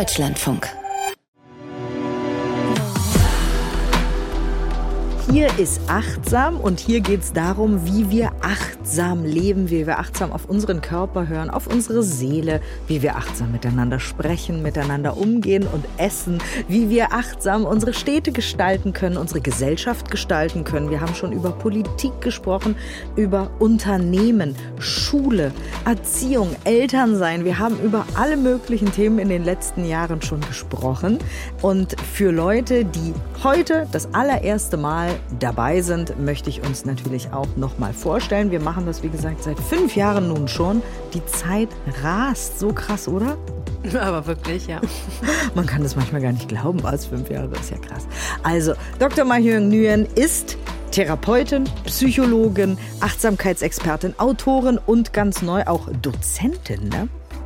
Deutschlandfunk. Hier ist Achtsam und hier geht es darum, wie wir achtsam leben, wie wir achtsam auf unseren Körper hören, auf unsere Seele, wie wir achtsam miteinander sprechen, miteinander umgehen und essen, wie wir achtsam unsere Städte gestalten können, unsere Gesellschaft gestalten können. Wir haben schon über Politik gesprochen, über Unternehmen, Schule, Erziehung, Elternsein. Wir haben über alle möglichen Themen in den letzten Jahren schon gesprochen. Und für Leute, die heute das allererste Mal dabei sind, möchte ich uns natürlich auch noch mal vorstellen. Wir machen das, wie gesagt, seit 5 Jahren nun schon. Die Zeit rast. So krass, oder? Aber wirklich, ja. Man kann das manchmal gar nicht glauben, was 5 Jahre, das ist ja krass. Also, Dr. Ma-Hyung Nguyen ist Therapeutin, Psychologin, Achtsamkeitsexpertin, Autorin und ganz neu auch Dozentin, ne?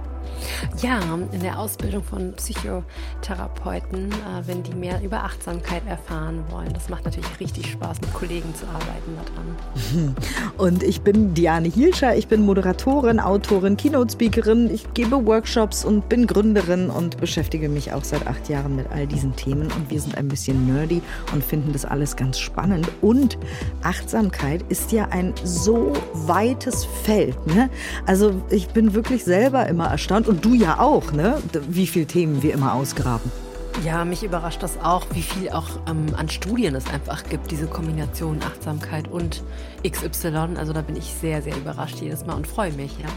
Ja, in der Ausbildung von Psychotherapeuten, wenn die mehr über Achtsamkeit erfahren wollen. Das macht natürlich richtig Spaß, mit Kollegen zu arbeiten daran. Und ich bin Diane Hielscher, ich bin Moderatorin, Autorin, Keynote-Speakerin. Ich gebe Workshops und bin Gründerin und beschäftige mich auch seit 8 Jahren mit all diesen Themen. Und wir sind ein bisschen nerdy und finden das alles ganz spannend. Und Achtsamkeit ist ja ein so weites Feld, ne? Also ich bin wirklich selber immer erstaunt. Und du ja auch, ne? Wie viele Themen wir immer ausgraben. Ja, mich überrascht das auch, wie viel auch an Studien es einfach gibt, diese Kombination Achtsamkeit und XY. Also da bin ich sehr, sehr überrascht jedes Mal und freue mich, ja.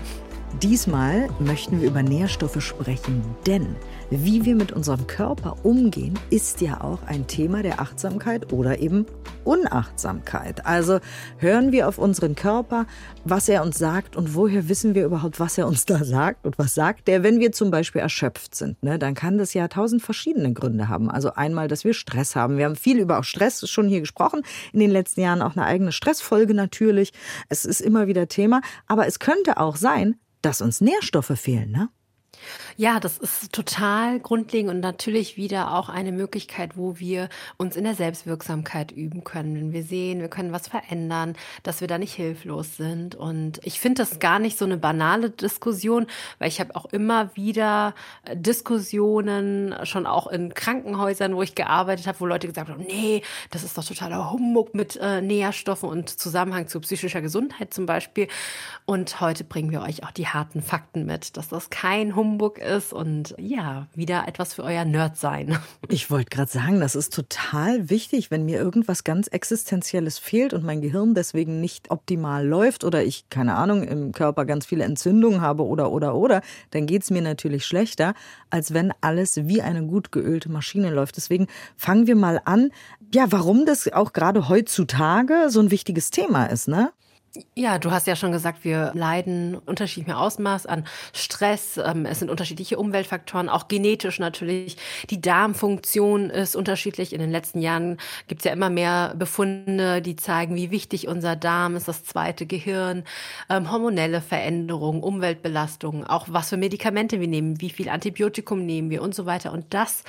Diesmal möchten wir über Nährstoffe sprechen, denn wie wir mit unserem Körper umgehen, ist ja auch ein Thema der Achtsamkeit oder eben Unachtsamkeit. Also hören wir auf unseren Körper, was er uns sagt und woher wissen wir überhaupt, was er uns da sagt und was sagt der, wenn wir zum Beispiel erschöpft sind, ne? Dann kann das ja 1000 verschiedene Gründe haben. Also einmal, dass wir Stress haben. Wir haben viel über auch Stress schon hier gesprochen, in den letzten Jahren auch eine eigene Stressfolge natürlich. Es ist immer wieder Thema, aber es könnte auch sein, dass uns Nährstoffe fehlen, ne? Ja, das ist total grundlegend und natürlich wieder auch eine Möglichkeit, wo wir uns in der Selbstwirksamkeit üben können. Wenn wir sehen, wir können was verändern, dass wir da nicht hilflos sind. Und ich finde das gar nicht so eine banale Diskussion, weil ich habe auch immer wieder Diskussionen, schon auch in Krankenhäusern, wo ich gearbeitet habe, wo Leute gesagt haben, nee, das ist doch totaler Humbug mit Nährstoffen und Zusammenhang zu psychischer Gesundheit zum Beispiel. Und heute bringen wir euch auch die harten Fakten mit, dass das kein Humbug ist und ja, wieder etwas für euer Nerd-Sein. Ich wollte gerade sagen, das ist total wichtig, wenn mir irgendwas ganz Existenzielles fehlt und mein Gehirn deswegen nicht optimal läuft oder ich, keine Ahnung, im Körper ganz viele Entzündungen habe oder, dann geht es mir natürlich schlechter, als wenn alles wie eine gut geölte Maschine läuft. Deswegen fangen wir mal an, ja, warum das auch gerade heutzutage so ein wichtiges Thema ist, ne? Ja, du hast ja schon gesagt, wir leiden unterschiedlichem Ausmaß an Stress. Es sind unterschiedliche Umweltfaktoren, auch genetisch natürlich. Die Darmfunktion ist unterschiedlich. In den letzten Jahren gibt es ja immer mehr Befunde, die zeigen, wie wichtig unser Darm ist, das zweite Gehirn, hormonelle Veränderungen, Umweltbelastungen, auch was für Medikamente wir nehmen, wie viel Antibiotikum nehmen wir und so weiter. Und das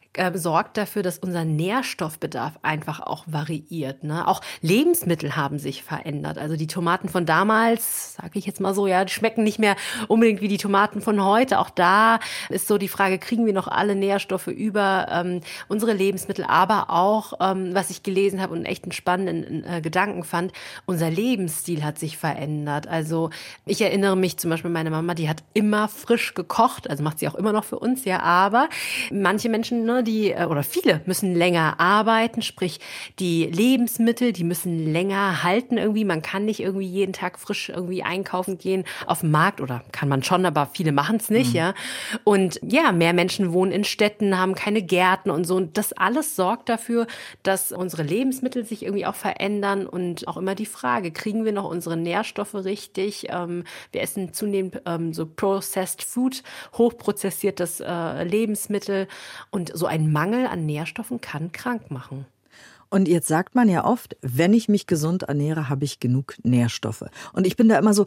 sorgt dafür, dass unser Nährstoffbedarf einfach auch variiert, ne? Auch Lebensmittel haben sich verändert. Also die Tomaten von damals, sage ich jetzt mal so, ja, die schmecken nicht mehr unbedingt wie die Tomaten von heute. Auch da ist so die Frage, kriegen wir noch alle Nährstoffe über unsere Lebensmittel? Aber auch, was ich gelesen habe und echt einen spannenden Gedanken fand, unser Lebensstil hat sich verändert. Also ich erinnere mich zum Beispiel, meine Mama, die hat immer frisch gekocht, also macht sie auch immer noch für uns, ja, aber manche Menschen, ne, oder viele müssen länger arbeiten, sprich die Lebensmittel, die müssen länger halten irgendwie. Man kann nicht irgendwie jeden Tag frisch irgendwie einkaufen gehen auf dem Markt oder kann man schon, aber viele machen es nicht, ja. Und ja, mehr Menschen wohnen in Städten, haben keine Gärten und so. Und das alles sorgt dafür, dass unsere Lebensmittel sich irgendwie auch verändern und auch immer die Frage, kriegen wir noch unsere Nährstoffe richtig? Wir essen zunehmend so Processed Food, hochprozessiertes Lebensmittel und so ein Mangel an Nährstoffen kann krank machen. Und jetzt sagt man ja oft, wenn ich mich gesund ernähre, habe ich genug Nährstoffe. Und ich bin da immer so,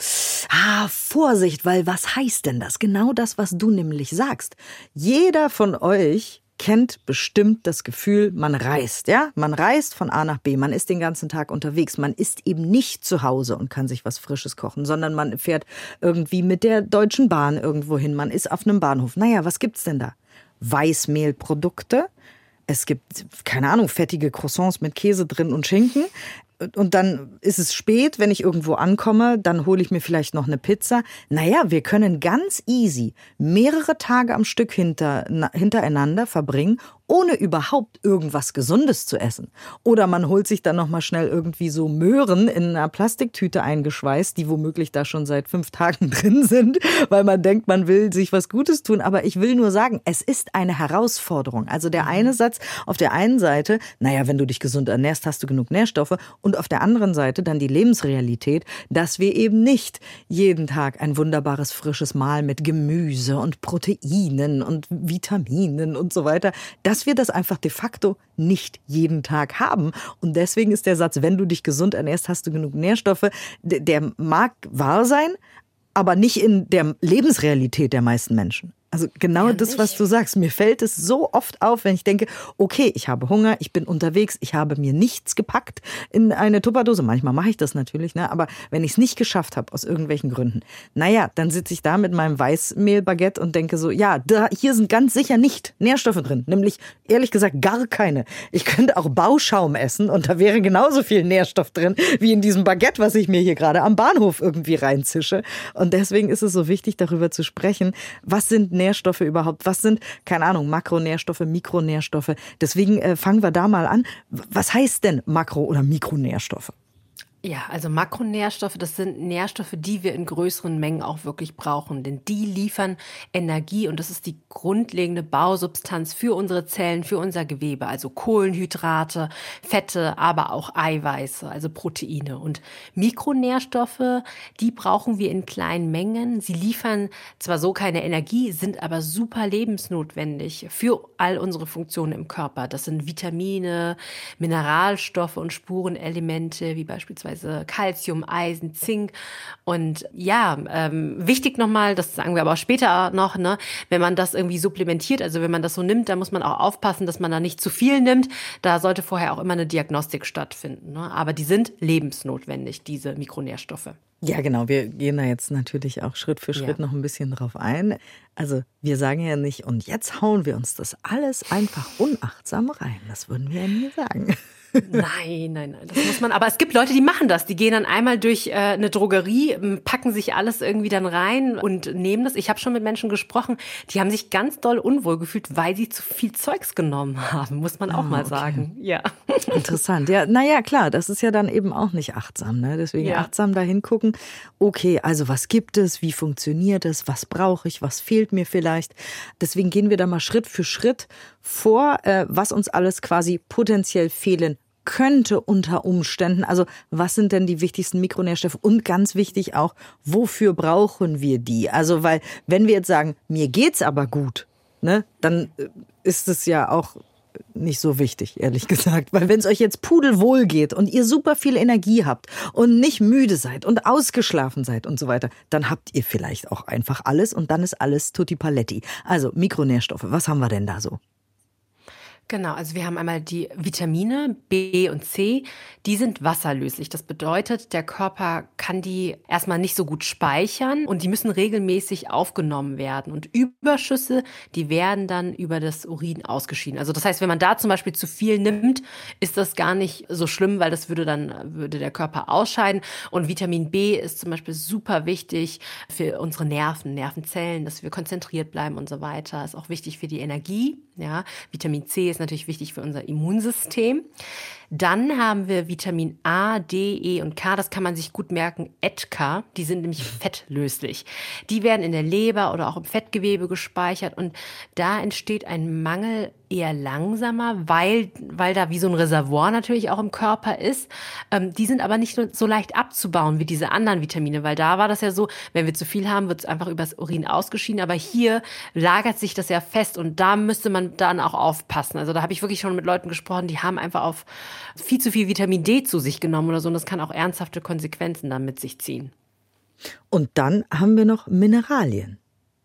Vorsicht, weil was heißt denn das? Genau das, was du nämlich sagst. Jeder von euch kennt bestimmt das Gefühl, man reist, ja? Man reist von A nach B, man ist den ganzen Tag unterwegs, man ist eben nicht zu Hause und kann sich was Frisches kochen, sondern man fährt irgendwie mit der Deutschen Bahn irgendwo hin, man ist auf einem Bahnhof. Naja, was gibt's denn da? Weißmehlprodukte. Es gibt, keine Ahnung, fettige Croissants mit Käse drin und Schinken. Und dann ist es spät, wenn ich irgendwo ankomme, dann hole ich mir vielleicht noch eine Pizza. Naja, wir können ganz easy mehrere Tage am Stück hintereinander verbringen, ohne überhaupt irgendwas Gesundes zu essen. Oder man holt sich dann nochmal schnell irgendwie so Möhren in einer Plastiktüte eingeschweißt, die womöglich da schon seit 5 Tagen drin sind, weil man denkt, man will sich was Gutes tun. Aber ich will nur sagen, es ist eine Herausforderung. Also der eine Satz auf der einen Seite, naja, wenn du dich gesund ernährst, hast du genug Nährstoffe. Und auf der anderen Seite dann die Lebensrealität, dass wir eben nicht jeden Tag ein wunderbares frisches Mahl mit Gemüse und Proteinen und Vitaminen und so weiter, dass wir das einfach de facto nicht jeden Tag haben. Und deswegen ist der Satz, wenn du dich gesund ernährst, hast du genug Nährstoffe, der mag wahr sein, aber nicht in der Lebensrealität der meisten Menschen. Also genau das, was du sagst. Mir fällt es so oft auf, wenn ich denke, okay, ich habe Hunger, ich bin unterwegs, ich habe mir nichts gepackt in eine Tupperdose. Manchmal mache ich das natürlich, ne? Aber wenn ich es nicht geschafft habe, aus irgendwelchen Gründen, naja, dann sitze ich da mit meinem Weißmehlbaguette und denke so, ja, hier sind ganz sicher nicht Nährstoffe drin. Nämlich, ehrlich gesagt, gar keine. Ich könnte auch Bauschaum essen und da wäre genauso viel Nährstoff drin, wie in diesem Baguette, was ich mir hier gerade am Bahnhof irgendwie reinzische. Und deswegen ist es so wichtig, darüber zu sprechen, was sind Nährstoffe überhaupt? Was sind, keine Ahnung, Makronährstoffe, Mikronährstoffe? Deswegen fangen wir da mal an. Was heißt denn Makro- oder Mikronährstoffe? Ja, also Makronährstoffe, das sind Nährstoffe, die wir in größeren Mengen auch wirklich brauchen, denn die liefern Energie und das ist die grundlegende Bausubstanz für unsere Zellen, für unser Gewebe, also Kohlenhydrate, Fette, aber auch Eiweiße, also Proteine. Und Mikronährstoffe, die brauchen wir in kleinen Mengen. Sie liefern zwar so keine Energie, sind aber super lebensnotwendig für all unsere Funktionen im Körper. Das sind Vitamine, Mineralstoffe und Spurenelemente, wie beispielsweise Calcium, Eisen, Zink. Und ja, wichtig nochmal, das sagen wir aber auch später noch, ne, wenn man das irgendwie supplementiert, also wenn man das so nimmt, dann muss man auch aufpassen, dass man da nicht zu viel nimmt. Da sollte vorher auch immer eine Diagnostik stattfinden. Ne? Aber die sind lebensnotwendig, diese Mikronährstoffe. Ja, genau. Wir gehen da jetzt natürlich auch Schritt für Schritt noch ein bisschen drauf ein. Also wir sagen ja nicht, und jetzt hauen wir uns das alles einfach unachtsam rein. Das würden wir ja nie sagen. Nein, das muss man, aber es gibt Leute, die machen das, die gehen dann einmal durch eine Drogerie, packen sich alles irgendwie dann rein und nehmen das. Ich habe schon mit Menschen gesprochen, die haben sich ganz doll unwohl gefühlt, weil sie zu viel Zeugs genommen haben, muss man auch mal sagen. Ja. Interessant, ja, naja, klar, das ist ja dann eben auch nicht achtsam, ne? Deswegen achtsam da hingucken, okay, also was gibt es, wie funktioniert es, was brauche ich, was fehlt mir vielleicht. Deswegen gehen wir da mal Schritt für Schritt vor, was uns alles quasi potenziell fehlen könnte unter Umständen. Also was sind denn die wichtigsten Mikronährstoffe? Und ganz wichtig auch, wofür brauchen wir die? Also weil, wenn wir jetzt sagen, mir geht's aber gut, ne, dann ist es ja auch nicht so wichtig, ehrlich gesagt. Weil wenn es euch jetzt pudelwohl geht und ihr super viel Energie habt und nicht müde seid und ausgeschlafen seid und so weiter, dann habt ihr vielleicht auch einfach alles und dann ist alles tutti paletti. Also Mikronährstoffe, was haben wir denn da so? Genau, also wir haben einmal die Vitamine B und C, die sind wasserlöslich. Das bedeutet, der Körper kann die erstmal nicht so gut speichern und die müssen regelmäßig aufgenommen werden. Und Überschüsse, die werden dann über das Urin ausgeschieden. Also das heißt, wenn man da zum Beispiel zu viel nimmt, ist das gar nicht so schlimm, weil das würde der Körper ausscheiden. Und Vitamin B ist zum Beispiel super wichtig für unsere Nervenzellen, dass wir konzentriert bleiben und so weiter. Ist auch wichtig für die Energie. Ja, Vitamin C ist natürlich wichtig für unser Immunsystem. Dann haben wir Vitamin A, D, E und K, das kann man sich gut merken, EDK, die sind nämlich fettlöslich. Die werden in der Leber oder auch im Fettgewebe gespeichert und da entsteht ein Mangel eher langsamer, weil da wie so ein Reservoir natürlich auch im Körper ist. Die sind aber nicht so leicht abzubauen wie diese anderen Vitamine, weil da war das ja so, wenn wir zu viel haben, wird es einfach übers Urin ausgeschieden, aber hier lagert sich das ja fest und da müsste man dann auch aufpassen. Also da habe ich wirklich schon mit Leuten gesprochen, die haben einfach auf viel zu viel Vitamin D zu sich genommen oder so und das kann auch ernsthafte Konsequenzen dann mit sich ziehen. Und dann haben wir noch Mineralien.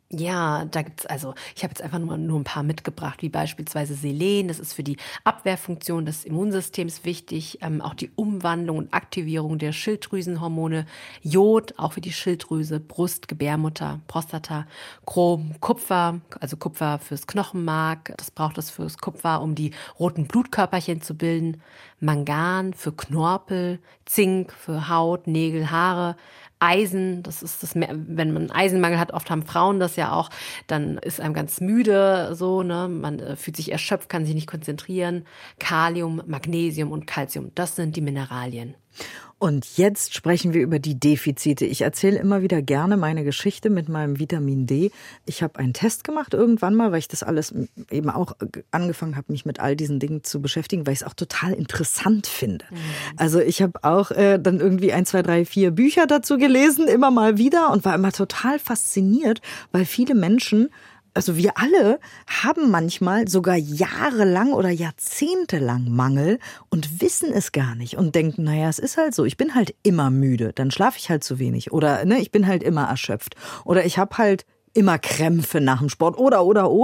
Ja, da gibt's ich habe jetzt einfach nur ein paar mitgebracht, wie beispielsweise Selen. Das ist für die Abwehrfunktion des Immunsystems wichtig. Auch die Umwandlung und Aktivierung der Schilddrüsenhormone. Jod, auch für die Schilddrüse, Brust, Gebärmutter, Prostata. Chrom, Kupfer, also Kupfer fürs Knochenmark. Das braucht es fürs Kupfer, um die roten Blutkörperchen zu bilden. Mangan für Knorpel. Zink für Haut, Nägel, Haare. Eisen, das ist das, wenn man Eisenmangel hat, oft haben Frauen das ja auch, dann ist einem ganz müde, so, ne, man fühlt sich erschöpft, kann sich nicht konzentrieren. Kalium, Magnesium und Calcium, das sind die Mineralien. Und jetzt sprechen wir über die Defizite. Ich erzähle immer wieder gerne meine Geschichte mit meinem Vitamin D. Ich habe einen Test gemacht irgendwann mal, weil ich das alles eben auch angefangen habe, mich mit all diesen Dingen zu beschäftigen, weil ich es auch total interessant finde. Also ich habe auch dann irgendwie 1, 2, 3, 4 Bücher dazu gelesen, immer mal wieder und war immer total fasziniert, weil viele Menschen, also wir alle, haben manchmal sogar jahrelang oder jahrzehntelang Mangel und wissen es gar nicht und denken, naja, es ist halt so, ich bin halt immer müde, dann schlafe ich halt zu wenig oder ne, ich bin halt immer erschöpft oder ich habe halt immer Krämpfe nach dem Sport oder.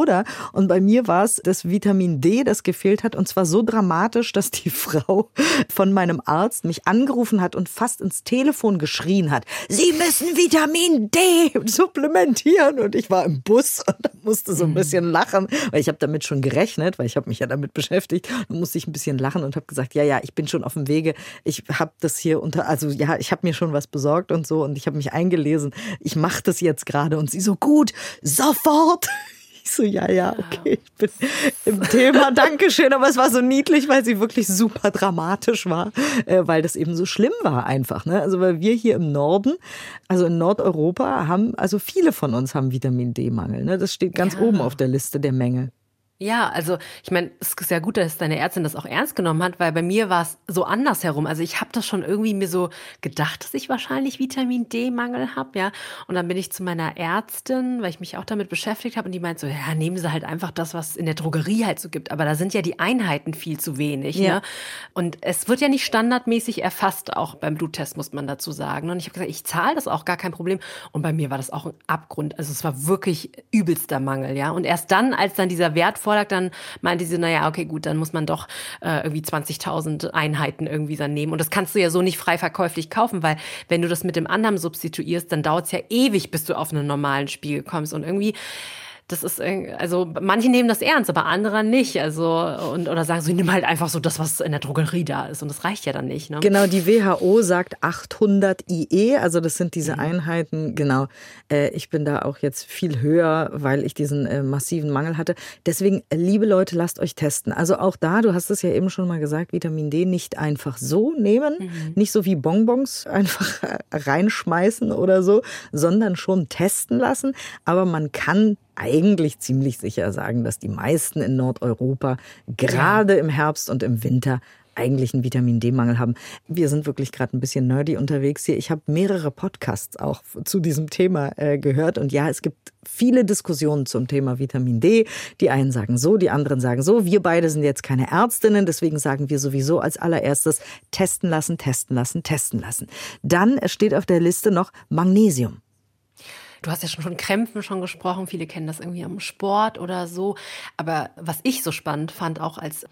Und bei mir war es das Vitamin D, das gefehlt hat. Und zwar so dramatisch, dass die Frau von meinem Arzt mich angerufen hat und fast ins Telefon geschrien hat, Sie müssen Vitamin D supplementieren. Und ich war im Bus und musste so ein bisschen lachen, weil ich habe damit schon gerechnet, weil ich habe mich ja damit beschäftigt. Dann musste ich ein bisschen lachen und habe gesagt, ja, ich bin schon auf dem Wege. Ich habe das hier ich habe mir schon was besorgt und so und ich habe mich eingelesen. Ich mache das jetzt gerade und sie so, gut, sofort. Ich so, ja, okay, ich bin im Thema, Dankeschön. Aber es war so niedlich, weil sie wirklich super dramatisch war, weil das eben so schlimm war einfach. Ne? Also weil wir hier im Norden, also in Nordeuropa, also viele von uns haben Vitamin D-Mangel. Ne? Das steht ganz oben auf der Liste der Mängel. Ja, also ich meine, es ist ja gut, dass deine Ärztin das auch ernst genommen hat, weil bei mir war es so andersherum. Also ich habe das schon irgendwie mir so gedacht, dass ich wahrscheinlich Vitamin D-Mangel habe, ja. Und dann bin ich zu meiner Ärztin, weil ich mich auch damit beschäftigt habe und die meint so, ja, nehmen Sie halt einfach das, was es in der Drogerie halt so gibt. Aber da sind ja die Einheiten viel zu wenig, ne? Und es wird ja nicht standardmäßig erfasst, auch beim Bluttest, muss man dazu sagen. Und ich habe gesagt, ich zahle das auch, gar kein Problem. Und bei mir war das auch ein Abgrund. Also es war wirklich übelster Mangel, ja. Und erst dann, als dann dieser Wert vorlag, dann meinte sie, naja, okay, gut, dann muss man doch irgendwie 20.000 Einheiten irgendwie dann nehmen. Und das kannst du ja so nicht frei verkäuflich kaufen, weil wenn du das mit dem anderen substituierst, dann dauert es ja ewig, bis du auf einen normalen Spiegel kommst. Und irgendwie, das ist, also manche nehmen das ernst, aber andere nicht. Also, oder sagen so, nimm halt einfach so das, was in der Drogerie da ist. Und das reicht ja dann nicht. Ne? Genau, die WHO sagt 800 IE, also das sind diese Einheiten. Genau, ich bin da auch jetzt viel höher, weil ich diesen massiven Mangel hatte. Deswegen, liebe Leute, lasst euch testen. Also auch da, du hast es ja eben schon mal gesagt, Vitamin D nicht einfach so nehmen, nicht so wie Bonbons einfach reinschmeißen oder so, sondern schon testen lassen. Aber man kann eigentlich ziemlich sicher sagen, dass die meisten in Nordeuropa gerade im Herbst und im Winter eigentlich einen Vitamin-D-Mangel haben. Wir sind wirklich gerade ein bisschen nerdy unterwegs hier. Ich habe mehrere Podcasts auch zu diesem Thema gehört. Und ja, es gibt viele Diskussionen zum Thema Vitamin D. Die einen sagen so, die anderen sagen so. Wir beide sind jetzt keine Ärztinnen, deswegen sagen wir sowieso als allererstes testen lassen, testen lassen, testen lassen. Dann steht auf der Liste noch Magnesium. Du hast ja schon von Krämpfen schon gesprochen. Viele kennen das irgendwie am Sport oder so. Aber was ich so spannend fand, auch als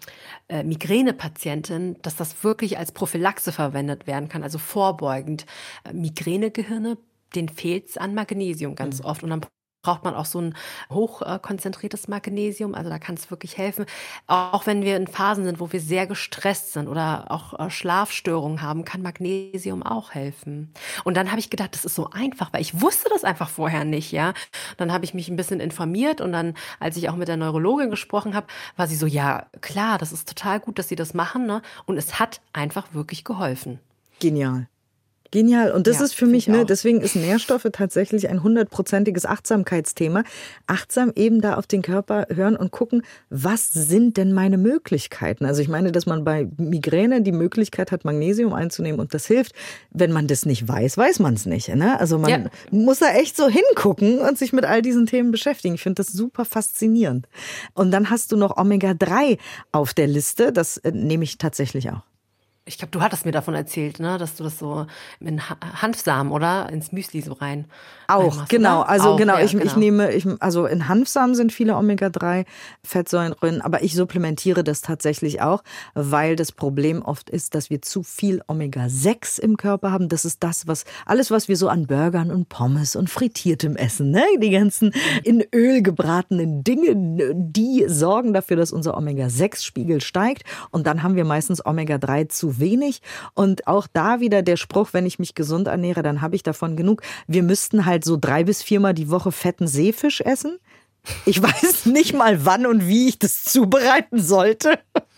Migränepatientin, dass das wirklich als Prophylaxe verwendet werden kann, also vorbeugend. Migränegehirne, denen fehlt es an Magnesium ganz oft. Und dann braucht man auch so ein hochkonzentriertes Magnesium. Also da kann es wirklich helfen. Auch wenn wir in Phasen sind, wo wir sehr gestresst sind oder auch Schlafstörungen haben, kann Magnesium auch helfen. Und dann habe ich gedacht, das ist so einfach, weil ich wusste das einfach vorher nicht, ja. Dann habe ich mich ein bisschen informiert und dann, als ich auch mit der Neurologin gesprochen habe, war sie so, ja klar, das ist total gut, dass Sie das machen, ne? Und es hat einfach wirklich geholfen. Genial. Genial. Und das ist für mich, ne, deswegen ist Nährstoffe tatsächlich ein 100%iges Achtsamkeitsthema. Achtsam eben da auf den Körper hören und gucken, was sind denn meine Möglichkeiten? Also ich meine, dass man bei Migräne die Möglichkeit hat, Magnesium einzunehmen und das hilft. Wenn man das nicht weiß, weiß man es nicht. Ne? Also man muss da echt so hingucken und sich mit all diesen Themen beschäftigen. Ich finde das super faszinierend. Und dann hast du noch Omega-3 auf der Liste. Das nehme ich tatsächlich auch. Ich glaube, du hattest mir davon erzählt, ne, dass du das so in Hanfsamen, oder? Ins Müsli so rein. Auch, genau. Oder? Also Auch, genau, ja, ich nehme, also in Hanfsamen sind viele Omega-3-Fettsäuren drin, aber ich supplementiere das tatsächlich auch, weil das Problem oft ist, dass wir zu viel Omega-6 im Körper haben. Das ist das, alles, was wir so an Burgern und Pommes und frittiertem essen, ne? Die ganzen in Öl gebratenen Dinge, die sorgen dafür, dass unser Omega-6-Spiegel steigt. Und dann haben wir meistens Omega-3 zu wenig. Und auch da wieder der Spruch, wenn ich mich gesund ernähre, dann habe ich davon genug. Wir müssten halt so 3 bis 4 Mal die Woche fetten Seefisch essen. Ich weiß nicht mal, wann und wie ich das zubereiten sollte.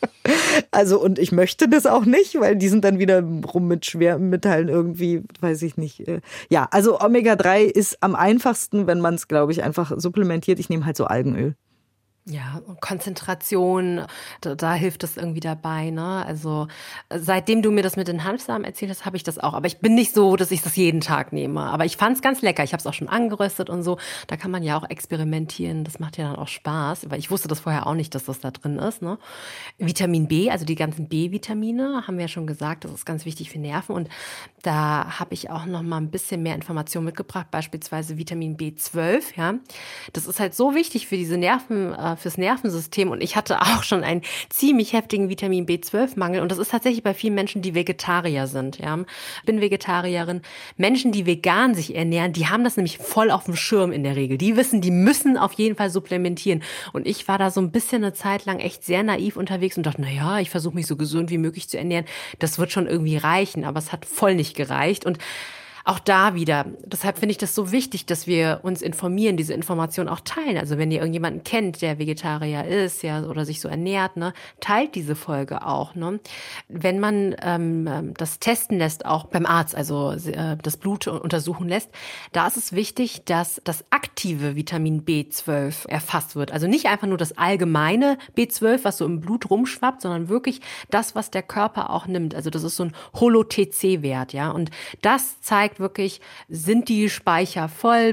Also, und ich möchte das auch nicht, weil die sind dann wieder rum mit Schwermetallen irgendwie, weiß ich nicht. Ja, also Omega-3 ist am einfachsten, wenn man es, glaube ich, einfach supplementiert. Ich nehme halt so Algenöl. Ja, Konzentration, da hilft es irgendwie dabei, ne? Also seitdem du mir das mit den Hanfsamen erzählt hast, habe ich das auch. Aber ich bin nicht so, dass ich das jeden Tag nehme. Aber ich fand es ganz lecker. Ich habe es auch schon angeröstet und so. Da kann man ja auch experimentieren. Das macht ja dann auch Spaß. Weil ich wusste das vorher auch nicht, dass das da drin ist, ne? Vitamin B, also die ganzen B-Vitamine, haben wir ja schon gesagt, das ist ganz wichtig für Nerven. Und da habe ich auch noch mal ein bisschen mehr Informationen mitgebracht, beispielsweise Vitamin B12, ja. Das ist halt so wichtig für diese Nerven, fürs Nervensystem, und ich hatte auch schon einen ziemlich heftigen Vitamin B12-Mangel, und das ist tatsächlich bei vielen Menschen, die Vegetarier sind. Ja. Ich bin Vegetarierin. Menschen, die vegan sich ernähren, die haben das nämlich voll auf dem Schirm in der Regel. Die wissen, die müssen auf jeden Fall supplementieren. Und ich war da so ein bisschen eine Zeit lang echt sehr naiv unterwegs und dachte, naja, ich versuche mich so gesund wie möglich zu ernähren. Das wird schon irgendwie reichen, aber es hat voll nicht gereicht. Und auch da wieder, deshalb finde ich das so wichtig, dass wir uns informieren, diese Informationen auch teilen. Also wenn ihr irgendjemanden kennt, der Vegetarier ist, ja, oder sich so ernährt, ne, teilt diese Folge auch, ne. Wenn man das testen lässt, auch beim Arzt, also das Blut untersuchen lässt, da ist es wichtig, dass das aktive Vitamin B12 erfasst wird. Also nicht einfach nur das allgemeine B12, was so im Blut rumschwappt, sondern wirklich das, was der Körper auch nimmt. Also das ist so ein Holo-TC-Wert, ja. Und das zeigt wirklich, sind die Speicher voll,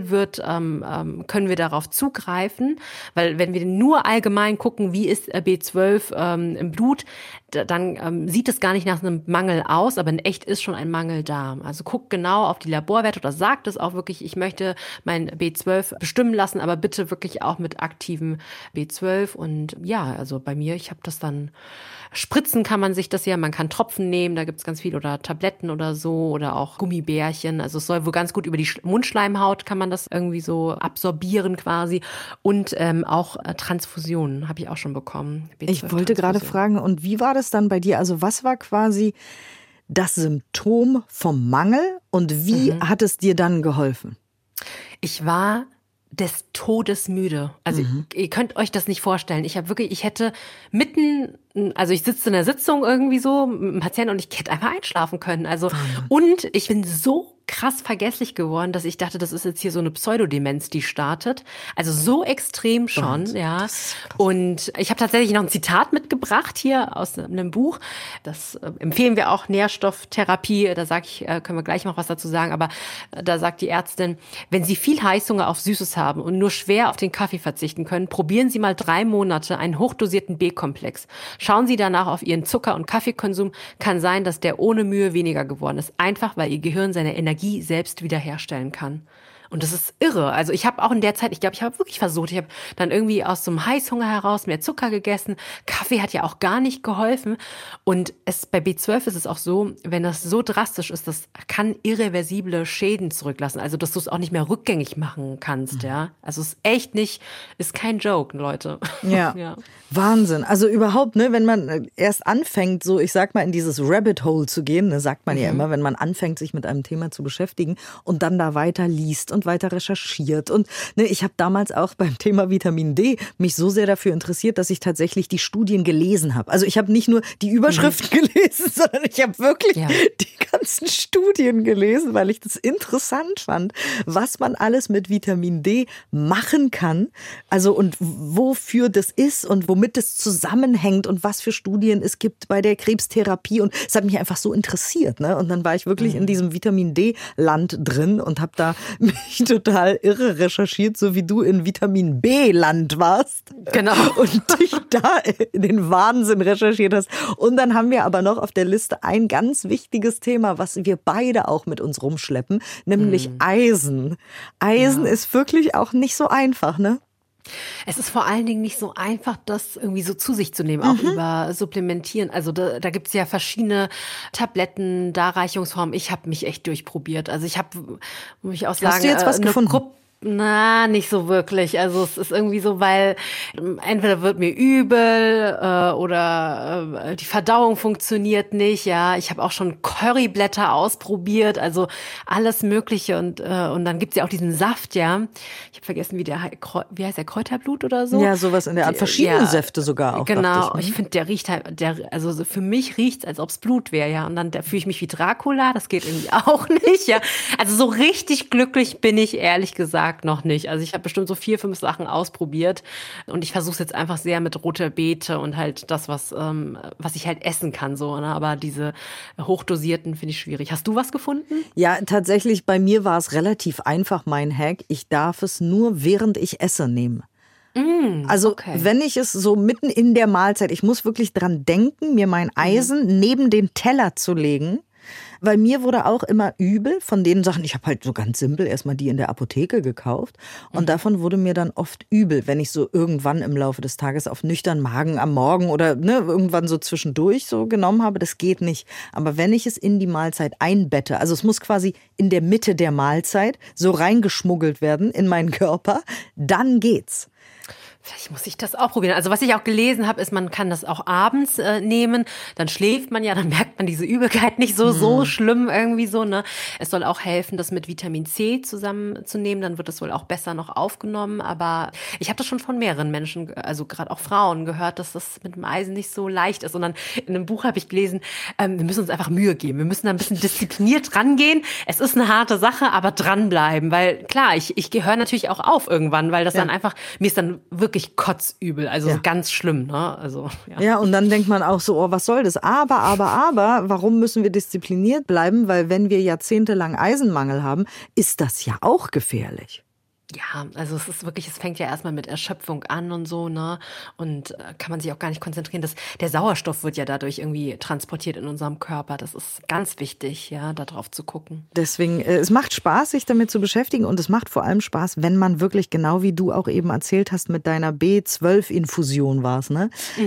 können wir darauf zugreifen, weil wenn wir nur allgemein gucken, wie ist B12 im Blut, dann sieht es gar nicht nach einem Mangel aus, aber in echt ist schon ein Mangel da. Also guckt genau auf die Laborwerte oder sagt es auch wirklich, ich möchte mein B12 bestimmen lassen, aber bitte wirklich auch mit aktivem B12. Und ja, also bei mir, ich habe das dann, spritzen kann man sich das ja, man kann Tropfen nehmen, da gibt's ganz viel, oder Tabletten oder so, oder auch Gummibärchen. Also es soll wohl ganz gut über die Mundschleimhaut, kann man das irgendwie so absorbieren quasi. Und auch Transfusionen habe ich auch schon bekommen. Ich wollte gerade fragen, und wie war das dann bei dir? Also was war quasi das Symptom vom Mangel und wie hat es dir dann geholfen? Ich war des Todes müde. Also ihr könnt euch das nicht vorstellen. Ich hätte also ich sitze in der Sitzung irgendwie so mit einem Patienten und ich hätte einfach einschlafen können. Also und ich bin so krass vergesslich geworden, dass ich dachte, das ist jetzt hier so eine Pseudodemenz, die startet. Also so extrem schon, ja. Und ich habe tatsächlich noch ein Zitat mitgebracht hier aus einem Buch. Das empfehlen wir auch, Nährstofftherapie. Da können wir gleich noch was dazu sagen. Aber da sagt die Ärztin, wenn Sie viel Heißhunger auf Süßes haben und nur schwer auf den Kaffee verzichten können, probieren Sie mal 3 Monate einen hochdosierten B-Komplex. Schauen Sie danach auf Ihren Zucker- und Kaffeekonsum. Kann sein, dass der ohne Mühe weniger geworden ist. Einfach, weil Ihr Gehirn seine Energie selbst wiederherstellen kann. Und das ist irre. Also ich habe auch in der Zeit, ich glaube, ich habe wirklich versucht, ich habe dann irgendwie aus so einem Heißhunger heraus mehr Zucker gegessen. Kaffee hat ja auch gar nicht geholfen. Und bei B12 ist es auch so, wenn das so drastisch ist, das kann irreversible Schäden zurücklassen. Also dass du es auch nicht mehr rückgängig machen kannst, ja. Also es ist echt ist kein Joke, Leute. Ja. Ja. Wahnsinn. Also überhaupt, ne, wenn man erst anfängt, so ich sag mal in dieses Rabbit Hole zu gehen, ne, sagt man ja immer, wenn man anfängt, sich mit einem Thema zu beschäftigen und dann da weiter liest und weiter recherchiert. Und ne, ich habe damals auch beim Thema Vitamin D mich so sehr dafür interessiert, dass ich tatsächlich die Studien gelesen habe. Also ich habe nicht nur die Überschriften gelesen, sondern ich habe wirklich die ganzen Studien gelesen, weil ich das interessant fand, was man alles mit Vitamin D machen kann. Also und wofür das ist und womit es zusammenhängt und was für Studien es gibt bei der Krebstherapie. Und es hat mich einfach so interessiert, ne? Und dann war ich wirklich in diesem Vitamin D-Land drin und habe da ich total irre recherchiert, so wie du in Vitamin B-Land warst. Genau. Und dich da in den Wahnsinn recherchiert hast. Und dann haben wir aber noch auf der Liste ein ganz wichtiges Thema, was wir beide auch mit uns rumschleppen, nämlich Eisen. Eisen ist wirklich auch nicht so einfach, ne? Es ist vor allen Dingen nicht so einfach, das irgendwie so zu sich zu nehmen, auch über Supplementieren. Also da gibt's ja verschiedene Tabletten, Darreichungsformen. Ich habe mich echt durchprobiert. Also ich habe, muss ich auch sagen, hast du jetzt was gefunden? Na, nicht so wirklich. Also es ist irgendwie so, weil entweder wird mir übel oder die Verdauung funktioniert nicht. Ja, ich habe auch schon Curryblätter ausprobiert, also alles Mögliche und dann gibt's ja auch diesen Saft, ja. Ich habe vergessen, wie heißt der, Kräuterblut oder so? Ja, sowas in der Art. Verschiedene Säfte sogar auch. Genau. Ich finde, der riecht halt, also für mich riecht's, als ob's Blut wäre, ja. Und dann fühle ich mich wie Dracula. Das geht irgendwie auch nicht, ja. Also so richtig glücklich bin ich ehrlich gesagt noch nicht. Also ich habe bestimmt so 4, 5 Sachen ausprobiert und ich versuche es jetzt einfach sehr mit roter Beete und halt das, was ich halt essen kann, so. Ne? Aber diese hochdosierten finde ich schwierig. Hast du was gefunden? Ja, tatsächlich, bei mir war es relativ einfach, mein Hack. Ich darf es nur, während ich esse, nehmen. Also wenn ich es so mitten in der Mahlzeit, ich muss wirklich dran denken, mir mein Eisen neben den Teller zu legen. Weil mir wurde auch immer übel von den Sachen, ich habe halt so ganz simpel erstmal die in der Apotheke gekauft und davon wurde mir dann oft übel, wenn ich so irgendwann im Laufe des Tages auf nüchternen Magen am Morgen oder irgendwann so zwischendurch so genommen habe, das geht nicht. Aber wenn ich es in die Mahlzeit einbette, also es muss quasi in der Mitte der Mahlzeit so reingeschmuggelt werden in meinen Körper, dann geht's. Vielleicht muss ich das auch probieren. Also was ich auch gelesen habe, ist, man kann das auch abends nehmen. Dann schläft man ja, dann merkt man diese Übelkeit nicht so schlimm irgendwie so. Ne? Es soll auch helfen, das mit Vitamin C zusammenzunehmen. Dann wird es wohl auch besser noch aufgenommen. Aber ich habe das schon von mehreren Menschen, also gerade auch Frauen, gehört, dass das mit dem Eisen nicht so leicht ist. Und dann in einem Buch habe ich gelesen, wir müssen uns einfach Mühe geben. Wir müssen da ein bisschen diszipliniert rangehen. Es ist eine harte Sache, aber dranbleiben. Weil klar, ich gehöre natürlich auch auf irgendwann, weil das dann einfach, mir ist dann wirklich kotzübel, also so ganz schlimm, ne? Also, ja, und dann denkt man auch so, oh, was soll das? Aber, warum müssen wir diszipliniert bleiben? Weil wenn wir jahrzehntelang Eisenmangel haben, ist das ja auch gefährlich. Ja, also es ist wirklich, es fängt ja erstmal mit Erschöpfung an und so, ne? Und kann man sich auch gar nicht konzentrieren. Der Sauerstoff wird ja dadurch irgendwie transportiert in unserem Körper. Das ist ganz wichtig, ja, da drauf zu gucken. Deswegen, es macht Spaß, sich damit zu beschäftigen und es macht vor allem Spaß, wenn man wirklich, genau wie du auch eben erzählt hast, mit deiner B12-Infusion war's, ne?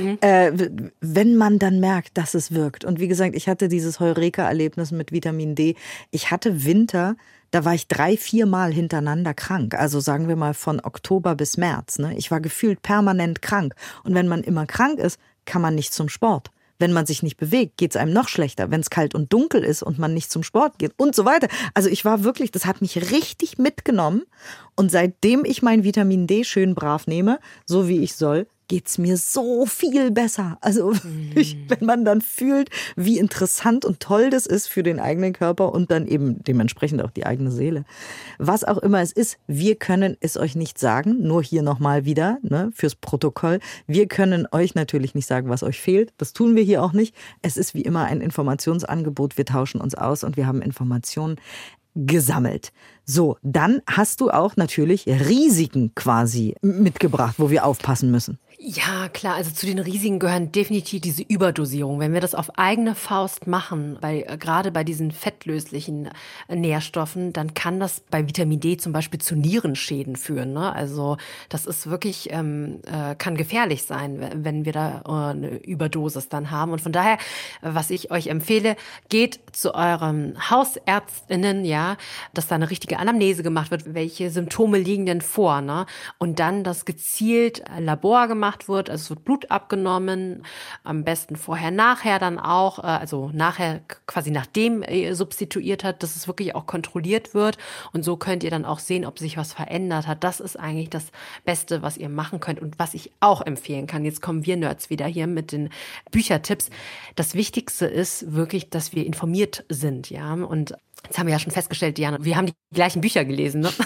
Wenn man dann merkt, dass es wirkt. Und wie gesagt, ich hatte dieses Heureka-Erlebnis mit Vitamin D. Ich hatte Winter, da war ich 3, 4 Mal hintereinander krank. Also sagen wir mal von Oktober bis März. Ne? Ich war gefühlt permanent krank. Und wenn man immer krank ist, kann man nicht zum Sport. Wenn man sich nicht bewegt, geht es einem noch schlechter. Wenn es kalt und dunkel ist und man nicht zum Sport geht und so weiter. Also ich war wirklich, das hat mich richtig mitgenommen. Und seitdem ich mein Vitamin D schön brav nehme, so wie ich soll, geht's mir so viel besser. Also wenn man dann fühlt, wie interessant und toll das ist für den eigenen Körper und dann eben dementsprechend auch die eigene Seele. Was auch immer es ist, wir können es euch nicht sagen, nur hier nochmal wieder, ne, fürs Protokoll. Wir können euch natürlich nicht sagen, was euch fehlt. Das tun wir hier auch nicht. Es ist wie immer ein Informationsangebot. Wir tauschen uns aus und wir haben Informationen gesammelt. So, dann hast du auch natürlich Risiken quasi mitgebracht, wo wir aufpassen müssen. Ja, klar. Also zu den Risiken gehören definitiv diese Überdosierung. Wenn wir das auf eigene Faust machen, gerade bei diesen fettlöslichen Nährstoffen, dann kann das bei Vitamin D zum Beispiel zu Nierenschäden führen. Ne? Also das ist wirklich, kann gefährlich sein, wenn wir da eine Überdosis dann haben. Und von daher, was ich euch empfehle, geht zu euren HausärztInnen, ja, dass da eine richtige Anamnese gemacht wird. Welche Symptome liegen denn vor? Ne? Und dann das gezielt Labor gemacht wird, also es wird Blut abgenommen, am besten vorher, nachher dann auch, also nachher quasi nachdem ihr substituiert hat, dass es wirklich auch kontrolliert wird und so könnt ihr dann auch sehen, ob sich was verändert hat. Das ist eigentlich das Beste, was ihr machen könnt und was ich auch empfehlen kann. Jetzt kommen wir Nerds wieder hier mit den Büchertipps. Das Wichtigste ist wirklich, dass wir informiert sind, ja, und jetzt haben wir ja schon festgestellt, Diana, wir haben die gleichen Bücher gelesen, ne?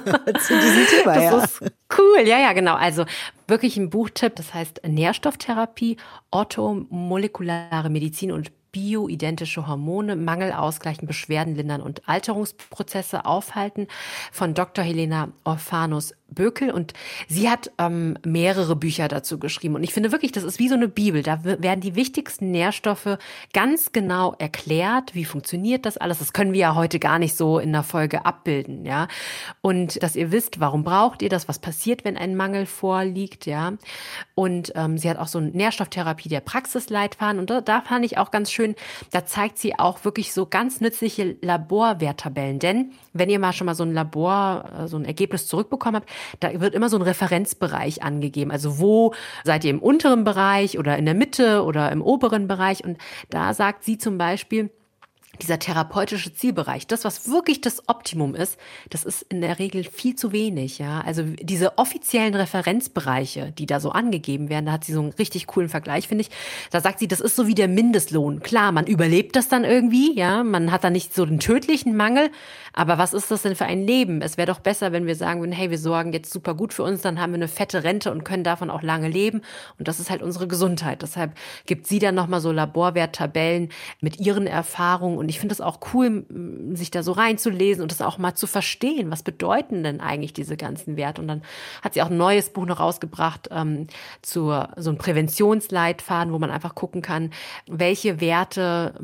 Zu diesem Thema, das ist cool, ja, genau. Also wirklich ein Buchtipp, das heißt Nährstofftherapie, orthomolekulare Medizin und bioidentische Hormone Mangel ausgleichen, Beschwerden lindern und Alterungsprozesse aufhalten, von Dr. Helena Orphanus-Bökel. Und sie hat mehrere Bücher dazu geschrieben. Und ich finde wirklich, das ist wie so eine Bibel. Da werden die wichtigsten Nährstoffe ganz genau erklärt. Wie funktioniert das alles? Das können wir ja heute gar nicht so in der Folge abbilden, ja. Und dass ihr wisst, warum braucht ihr das? Was passiert, wenn ein Mangel vorliegt, ja. Und sie hat auch so eine Nährstofftherapie der Praxisleitfaden. Und da fand ich auch ganz schön, da zeigt sie auch wirklich so ganz nützliche Laborwerttabellen. Denn wenn ihr mal schon mal so ein so ein Ergebnis zurückbekommen habt, da wird immer so ein Referenzbereich angegeben. Also wo seid ihr im unteren Bereich oder in der Mitte oder im oberen Bereich? Und da sagt sie zum Beispiel, dieser therapeutische Zielbereich, das, was wirklich das Optimum ist, das ist in der Regel viel zu wenig, ja. Also diese offiziellen Referenzbereiche, die da so angegeben werden, da hat sie so einen richtig coolen Vergleich, finde ich. Da sagt sie, das ist so wie der Mindestlohn. Klar, man überlebt das dann irgendwie, ja. Man hat da nicht so den tödlichen Mangel. Aber was ist das denn für ein Leben? Es wäre doch besser, wenn wir sagen würden, hey, wir sorgen jetzt super gut für uns, dann haben wir eine fette Rente und können davon auch lange leben. Und das ist halt unsere Gesundheit. Deshalb gibt sie dann nochmal so Laborwerttabellen mit ihren Erfahrungen. Und ich finde es auch cool, sich da so reinzulesen und das auch mal zu verstehen. Was bedeuten denn eigentlich diese ganzen Werte? Und dann hat sie auch ein neues Buch noch rausgebracht zu so einem Präventionsleitfaden, wo man einfach gucken kann, welche Werte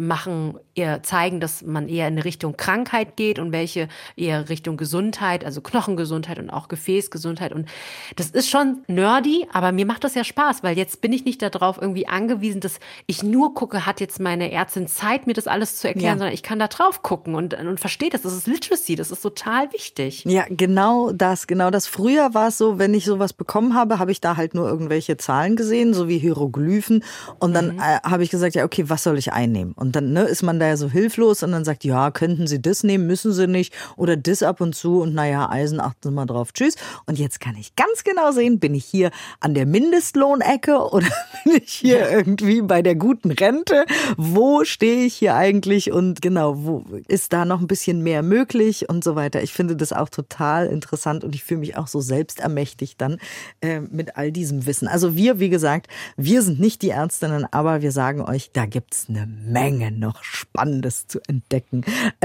zeigen, dass man eher in eine Richtung Krankheit geht und welche eher Richtung Gesundheit, also Knochengesundheit und auch Gefäßgesundheit. Und das ist schon nerdy, aber mir macht das ja Spaß, weil jetzt bin ich nicht darauf irgendwie angewiesen, dass ich nur gucke, hat jetzt meine Ärztin Zeit, mir das alles zu erklären, sondern ich kann da drauf gucken und verstehe das. Das ist Literacy, das ist total wichtig. Ja, genau das. Früher war es so, wenn ich sowas bekommen habe, habe ich da halt nur irgendwelche Zahlen gesehen, so wie Hieroglyphen. Und dann habe ich gesagt, ja, okay, was soll ich einnehmen? Und dann ist man da ja so hilflos und dann sagt, ja, könnten Sie das nehmen, müssen Sie nicht. Oder das ab und zu und naja, Eisen, achten Sie mal drauf, tschüss. Und jetzt kann ich ganz genau sehen, bin ich hier an der Mindestlohnecke oder bin ich hier irgendwie bei der guten Rente? Wo stehe ich hier eigentlich? Und genau, wo ist da noch ein bisschen mehr möglich und so weiter. Ich finde das auch total interessant und ich fühle mich auch so selbstermächtigt dann mit all diesem Wissen. Also wir, wie gesagt, wir sind nicht die Ärztinnen, aber wir sagen euch, da gibt's eine Menge noch Spannendes zu entdecken.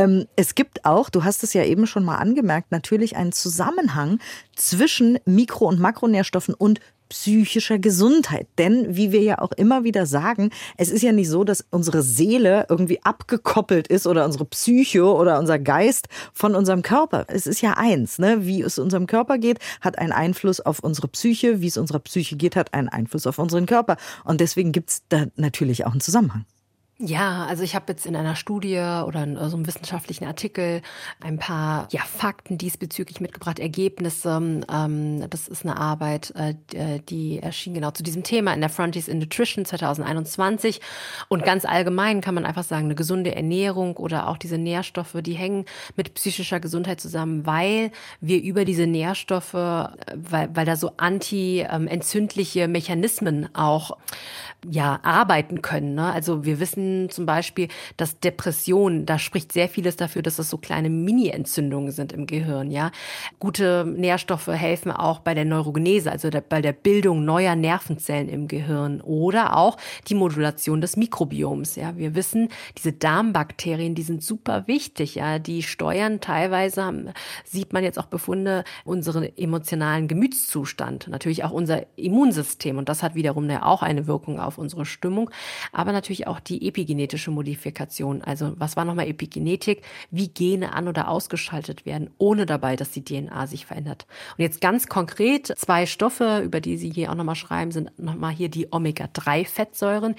Es gibt auch, du hast es ja eben schon mal angemerkt, natürlich einen Zusammenhang zwischen Mikro- und Makronährstoffen und psychischer Gesundheit. Denn, wie wir ja auch immer wieder sagen, es ist ja nicht so, dass unsere Seele irgendwie abgekoppelt ist oder unsere Psyche oder unser Geist von unserem Körper. Es ist ja eins, ne? Wie es unserem Körper geht, hat einen Einfluss auf unsere Psyche. Wie es unserer Psyche geht, hat einen Einfluss auf unseren Körper. Und deswegen gibt es da natürlich auch einen Zusammenhang. Ja, also ich habe jetzt in einer Studie oder in so einem wissenschaftlichen Artikel ein paar Fakten diesbezüglich mitgebracht, Ergebnisse. Das ist eine Arbeit, die erschien genau zu diesem Thema in der Frontiers in Nutrition 2021. Und ganz allgemein kann man einfach sagen, eine gesunde Ernährung oder auch diese Nährstoffe, die hängen mit psychischer Gesundheit zusammen, weil wir über diese Nährstoffe, weil da so anti-entzündliche Mechanismen auch arbeiten können. Ne? Also wir wissen zum Beispiel, dass Depressionen, da spricht sehr vieles dafür, dass es so kleine Mini-Entzündungen sind im Gehirn. Ja, gute Nährstoffe helfen auch bei der Neurogenese, also bei der Bildung neuer Nervenzellen im Gehirn oder auch die Modulation des Mikrobioms. Ja, wir wissen, diese Darmbakterien, die sind super wichtig. Ja, die steuern teilweise, sieht man jetzt auch Befunde, unseren emotionalen Gemütszustand, natürlich auch unser Immunsystem. Und das hat wiederum auch eine Wirkung auf unsere Stimmung, aber natürlich auch die epigenetische Modifikation. Also was war nochmal Epigenetik? Wie Gene an- oder ausgeschaltet werden, ohne dabei, dass die DNA sich verändert. Und jetzt ganz konkret 2 Stoffe, über die Sie hier auch nochmal schreiben, sind nochmal hier die Omega-3-Fettsäuren.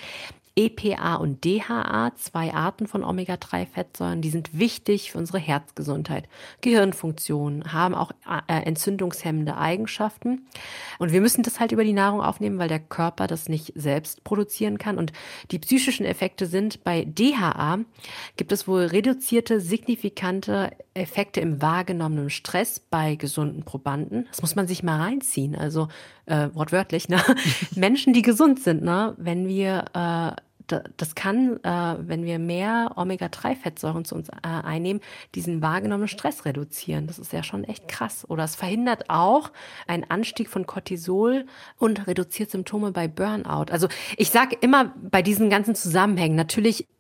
EPA und DHA, 2 Arten von Omega-3-Fettsäuren, die sind wichtig für unsere Herzgesundheit, Gehirnfunktion, haben auch entzündungshemmende Eigenschaften. Und wir müssen das halt über die Nahrung aufnehmen, weil der Körper das nicht selbst produzieren kann. Und die psychischen Effekte sind, bei DHA gibt es wohl reduzierte, signifikante Effekte im wahrgenommenen Stress bei gesunden Probanden. Das muss man sich mal reinziehen, also wortwörtlich, ne? Menschen, die gesund sind, ne? Wenn wir das kann, wenn wir mehr Omega-3-Fettsäuren zu uns einnehmen, diesen wahrgenommenen Stress reduzieren. Das ist ja schon echt krass. Oder es verhindert auch einen Anstieg von Cortisol und reduziert Symptome bei Burnout. Also ich sage immer bei diesen ganzen Zusammenhängen, natürlich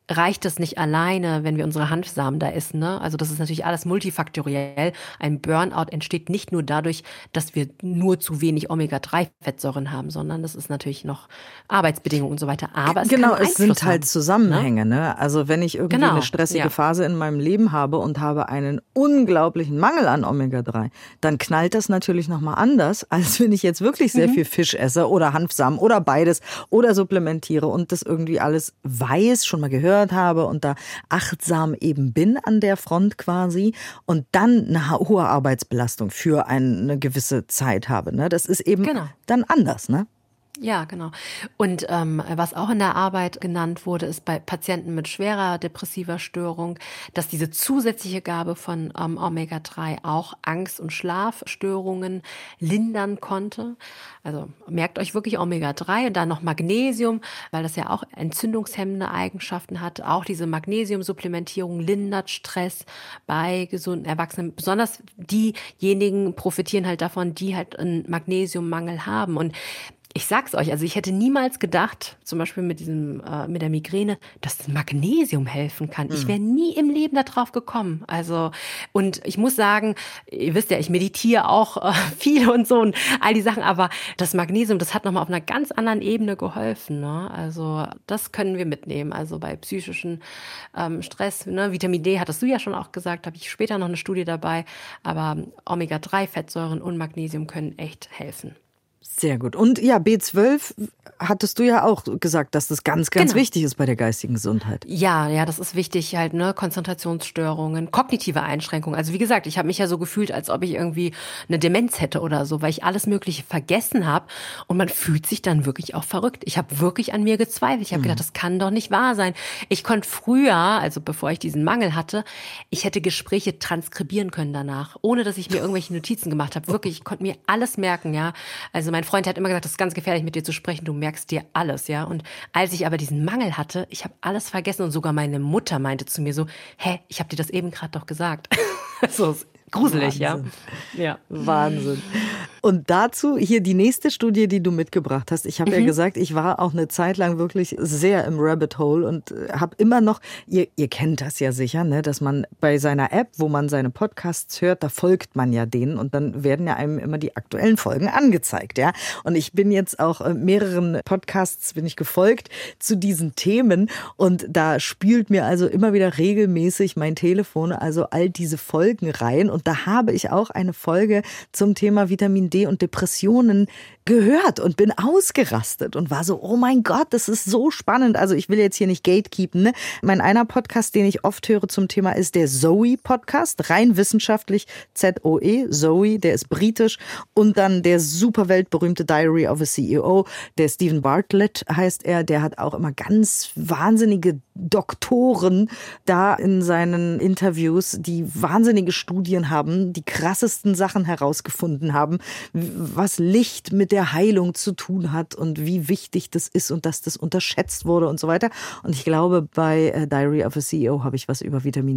reicht es nicht alleine, wenn wir unsere Hanfsamen da essen, ne? Also das ist natürlich alles multifaktoriell. Ein Burnout entsteht nicht nur dadurch, dass wir nur zu wenig Omega-3-Fettsäuren haben, sondern das ist natürlich noch Arbeitsbedingungen und so weiter. Aber es genau, kann es sind halt haben, Zusammenhänge, ne? Also wenn ich irgendwie eine stressige Phase in meinem Leben habe und habe einen unglaublichen Mangel an Omega-3, dann knallt das natürlich nochmal anders, als wenn ich jetzt wirklich sehr viel Fisch esse oder Hanfsamen oder beides oder supplementiere und das irgendwie alles weiß, schon mal gehört habe und da achtsam eben bin an der Front quasi und dann eine hohe Arbeitsbelastung für eine gewisse Zeit habe. Ne? Das ist eben dann anders, ne? Ja, genau. Und was auch in der Arbeit genannt wurde, ist bei Patienten mit schwerer depressiver Störung, dass diese zusätzliche Gabe von Omega-3 auch Angst- und Schlafstörungen lindern konnte. Also merkt euch wirklich Omega-3 und dann noch Magnesium, weil das ja auch entzündungshemmende Eigenschaften hat. Auch diese Magnesiumsupplementierung lindert Stress bei gesunden Erwachsenen. Besonders diejenigen profitieren halt davon, die halt einen Magnesiummangel haben. Und ich sag's euch, also ich hätte niemals gedacht, zum Beispiel mit der Migräne, dass Magnesium helfen kann. Ich wäre nie im Leben da drauf gekommen. Also, und ich muss sagen, ihr wisst ja, ich meditiere auch viel und so und all die Sachen, aber das Magnesium, das hat nochmal auf einer ganz anderen Ebene geholfen, ne? Also, das können wir mitnehmen. Also bei psychischen Stress, ne? Vitamin D hattest du ja schon auch gesagt, habe ich später noch eine Studie dabei, aber Omega-3-Fettsäuren und Magnesium können echt helfen. Sehr gut. Und ja, B12 hattest du ja auch gesagt, dass das ganz, ganz wichtig ist bei der geistigen Gesundheit. Ja, das ist wichtig halt, ne? Konzentrationsstörungen, kognitive Einschränkungen. Also wie gesagt, ich habe mich ja so gefühlt, als ob ich irgendwie eine Demenz hätte oder so, weil ich alles Mögliche vergessen habe und man fühlt sich dann wirklich auch verrückt. Ich habe wirklich an mir gezweifelt. Ich habe gedacht, das kann doch nicht wahr sein. Ich konnte früher, also bevor ich diesen Mangel hatte, ich hätte Gespräche transkribieren können danach, ohne dass ich mir irgendwelche Notizen gemacht habe. Wirklich, ich konnte mir alles merken, ja. Also mein Freund hat immer gesagt, das ist ganz gefährlich, mit dir zu sprechen, du merkst dir alles, ja. Und als ich aber diesen Mangel hatte, ich habe alles vergessen und sogar meine Mutter meinte zu mir so, ich habe dir das eben gerade doch gesagt. So gruselig, Wahnsinn. Ja. Wahnsinn. Und dazu hier die nächste Studie, die du mitgebracht hast. Ich habe ja gesagt, ich war auch eine Zeit lang wirklich sehr im Rabbit Hole und habe immer noch, ihr kennt das ja sicher, ne, dass man bei seiner App, wo man seine Podcasts hört, da folgt man ja denen und dann werden ja einem immer die aktuellen Folgen angezeigt, ja. Und ich bin jetzt auch mehreren Podcasts bin ich gefolgt zu diesen Themen und da spielt mir also immer wieder regelmäßig mein Telefon also all diese Folgen rein und da habe ich auch eine Folge zum Thema Vitamin D und Depressionen gehört und bin ausgerastet und war so, oh mein Gott, das ist so spannend. Also ich will jetzt hier nicht gatekeepen, ne? Mein einer Podcast, den ich oft höre zum Thema, ist der Zoe-Podcast, rein wissenschaftlich ZOE, Zoe, der ist britisch und dann der super weltberühmte Diary of a CEO, der Stephen Bartlett heißt er, der hat auch immer ganz wahnsinnige Doktoren da in seinen Interviews, die wahnsinnige Studien haben, die krassesten Sachen herausgefunden haben, was Licht mit der Heilung zu tun hat und wie wichtig das ist und dass das unterschätzt wurde und so weiter. Und ich glaube, bei Diary of a CEO habe ich was über Vitamin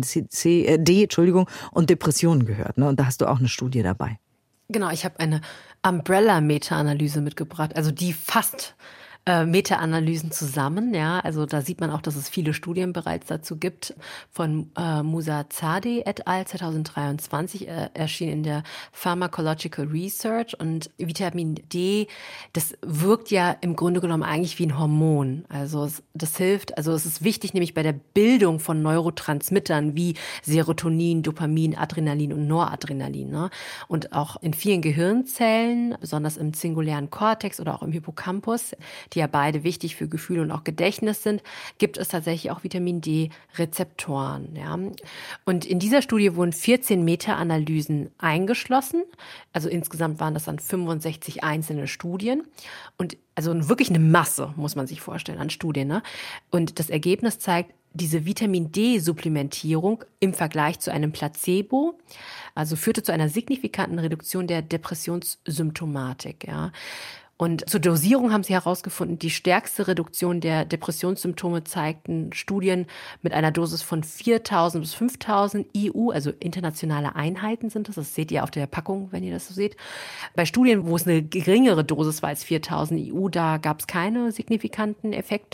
D und Depressionen gehört. Ne? Und da hast du auch eine Studie dabei. Genau, ich habe eine Umbrella-Meta-Analyse mitgebracht, also die fast Meta-Analysen zusammen, ja, also da sieht man auch, dass es viele Studien bereits dazu gibt, von Musa Zadeh et al. 2023 erschien in der Pharmacological Research und Vitamin D, das wirkt ja im Grunde genommen eigentlich wie ein Hormon, also das hilft, also es ist wichtig nämlich bei der Bildung von Neurotransmittern wie Serotonin, Dopamin, Adrenalin und Noradrenalin, ne? Und auch in vielen Gehirnzellen, besonders im singulären Kortex oder auch im Hippocampus, die ja beide wichtig für Gefühl und auch Gedächtnis sind, gibt es tatsächlich auch Vitamin D-Rezeptoren. Ja. Und in dieser Studie wurden 14 Meta-Analysen eingeschlossen. Also insgesamt waren das dann 65 einzelne Studien. Und also wirklich eine Masse, muss man sich vorstellen, an Studien. Ne? Und das Ergebnis zeigt, diese Vitamin D-Supplementierung im Vergleich zu einem Placebo, also führte zu einer signifikanten Reduktion der Depressionssymptomatik. Ja. Und zur Dosierung haben sie herausgefunden, die stärkste Reduktion der Depressionssymptome zeigten Studien mit einer Dosis von 4.000 bis 5.000 IU, also internationale Einheiten sind das. Das seht ihr auf der Packung, wenn ihr das so seht. Bei Studien, wo es eine geringere Dosis war als 4.000 IU, da gab es keine signifikanten Effekte.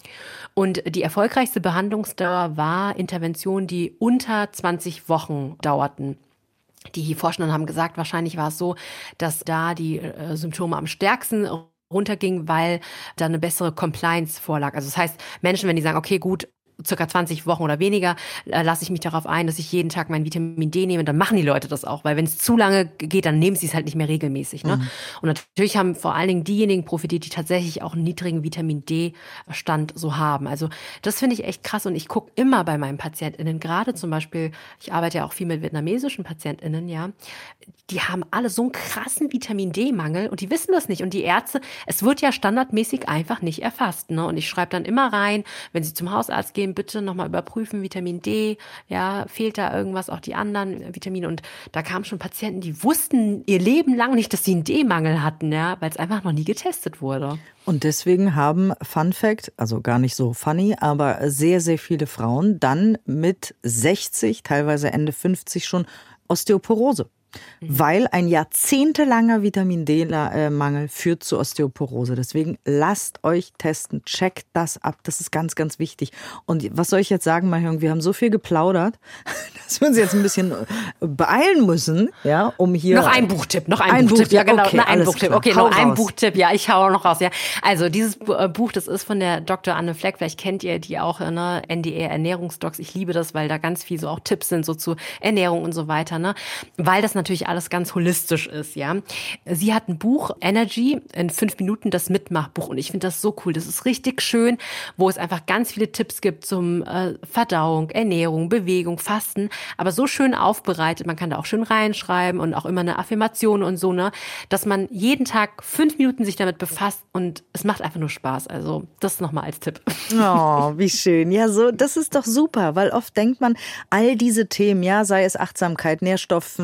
Und die erfolgreichste Behandlungsdauer war Interventionen, die unter 20 Wochen dauerten. Die Forschenden haben gesagt, wahrscheinlich war es so, dass da die Symptome am stärksten runtergingen, weil da eine bessere Compliance vorlag. Also das heißt, Menschen, wenn die sagen, okay, gut, circa 20 Wochen oder weniger, lasse ich mich darauf ein, dass ich jeden Tag mein Vitamin D nehme, dann machen die Leute das auch, weil wenn es zu lange geht, dann nehmen sie es halt nicht mehr regelmäßig. Ne? Und natürlich haben vor allen Dingen diejenigen profitiert, die tatsächlich auch einen niedrigen Vitamin D-Stand so haben. Also das finde ich echt krass und ich gucke immer bei meinen PatientInnen, gerade zum Beispiel, ich arbeite ja auch viel mit vietnamesischen PatientInnen, ja, die haben alle so einen krassen Vitamin D-Mangel und die wissen das nicht. Und die Ärzte, es wird ja standardmäßig einfach nicht erfasst. Ne? Und ich schreibe dann immer rein, wenn sie zum Hausarzt gehen, bitte nochmal überprüfen, Vitamin D, ja, fehlt da irgendwas, auch die anderen Vitamine. Und da kamen schon Patienten, die wussten ihr Leben lang nicht, dass sie einen D-Mangel hatten, ja, weil es einfach noch nie getestet wurde. Und deswegen haben, Fun Fact, also gar nicht so funny, aber sehr, sehr viele Frauen dann mit 60, teilweise Ende 50 schon Osteoporose. Weil ein jahrzehntelanger Vitamin D-Mangel führt zu Osteoporose. Deswegen lasst euch testen, checkt das ab. Das ist ganz, ganz wichtig. Und was soll ich jetzt sagen, Mahjong? Wir haben so viel geplaudert, dass wir uns jetzt ein bisschen beeilen müssen, ja, um hier... Noch ein Buchtipp. Ja, genau, okay, ein Buchtipp. Klar. Okay, noch ein Buchtipp. Ja, ich hau noch raus. Ja, also dieses Buch, das ist von der Dr. Anne Fleck. Vielleicht kennt ihr die auch, ne? NDR Ernährungsdocs. Ich liebe das, weil da ganz viel so auch Tipps sind, so zu Ernährung und so weiter, ne? Weil das natürlich alles ganz holistisch ist, ja. Sie hat ein Buch, Energy, in 5 Minuten, das Mitmachbuch. Und ich finde das so cool. Das ist richtig schön, wo es einfach ganz viele Tipps gibt zum Verdauung, Ernährung, Bewegung, Fasten. Aber so schön aufbereitet. Man kann da auch schön reinschreiben und auch immer eine Affirmation und so, ne, dass man jeden Tag 5 Minuten sich damit befasst und es macht einfach nur Spaß. Also das nochmal als Tipp. Oh, wie schön. Ja, so, das ist doch super, weil oft denkt man, all diese Themen, ja, sei es Achtsamkeit, Nährstoffe,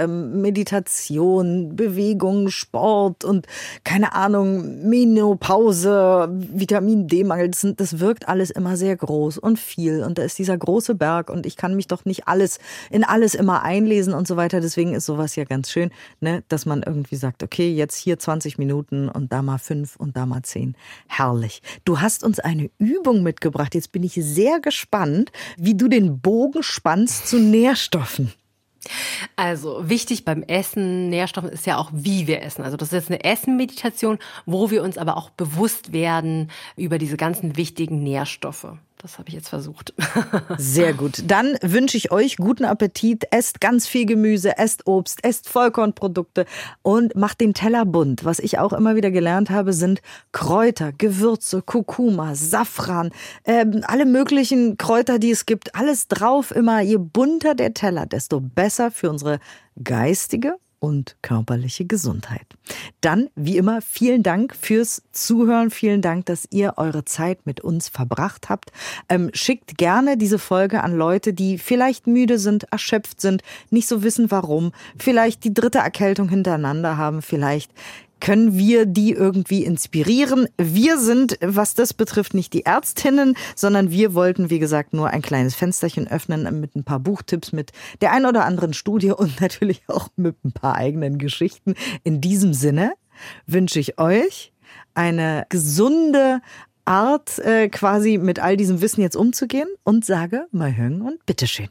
Meditation, Bewegung, Sport und keine Ahnung, Menopause, Vitamin D-Mangel, das wirkt alles immer sehr groß und viel und da ist dieser große Berg und ich kann mich doch nicht in alles immer einlesen und so weiter. Deswegen ist sowas ja ganz schön, ne, dass man irgendwie sagt, okay, jetzt hier 20 Minuten und da mal 5 und da mal 10. Herrlich. Du hast uns eine Übung mitgebracht. Jetzt bin ich sehr gespannt, wie du den Bogen spannst zu Nährstoffen. Also wichtig beim Essen, Nährstoffen ist ja auch, wie wir essen. Also das ist jetzt eine Essen-Meditation, wo wir uns aber auch bewusst werden über diese ganzen wichtigen Nährstoffe. Das habe ich jetzt versucht. Sehr gut. Dann wünsche ich euch guten Appetit. Esst ganz viel Gemüse, esst Obst, esst Vollkornprodukte und macht den Teller bunt. Was ich auch immer wieder gelernt habe, sind Kräuter, Gewürze, Kurkuma, Safran, alle möglichen Kräuter, die es gibt. Alles drauf immer. Je bunter der Teller, desto besser für unsere geistige und körperliche Gesundheit. Dann, wie immer, vielen Dank fürs Zuhören. Vielen Dank, dass ihr eure Zeit mit uns verbracht habt. Schickt gerne diese Folge an Leute, die vielleicht müde sind, erschöpft sind, nicht so wissen warum, vielleicht die 3. Erkältung hintereinander haben, vielleicht können wir die irgendwie inspirieren. Wir sind, was das betrifft, nicht die Ärztinnen, sondern wir wollten, wie gesagt, nur ein kleines Fensterchen öffnen mit ein paar Buchtipps, mit der ein oder anderen Studie und natürlich auch mit ein paar eigenen Geschichten. In diesem Sinne wünsche ich euch eine gesunde Art, quasi mit all diesem Wissen jetzt umzugehen und sage Mahjong und bitteschön.